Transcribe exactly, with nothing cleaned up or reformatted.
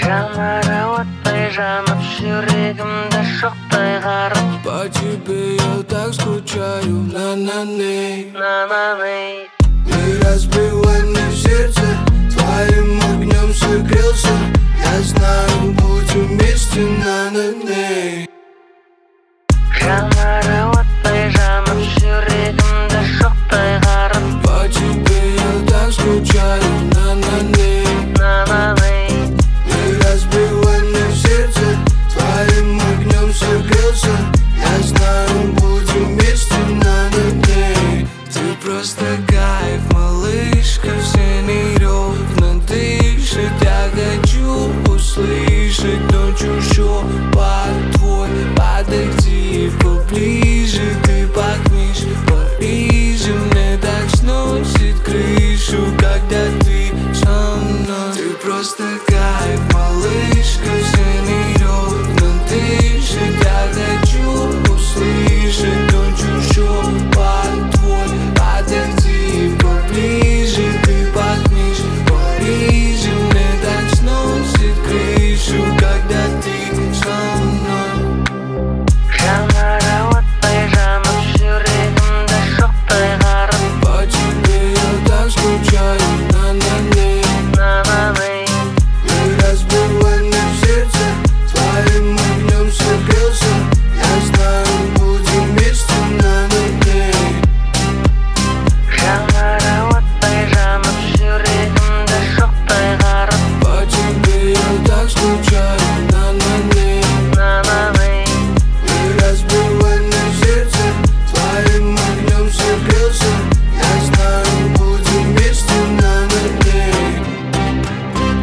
жанары оттай жанып, жүрегімді шоқтай қарып. По тебе я так скучаю, на-на-ней, на-на-ней. Не разбивай мне сердце, твоим огнем согрелся. Я знаю, будем вместе, на-на-ней.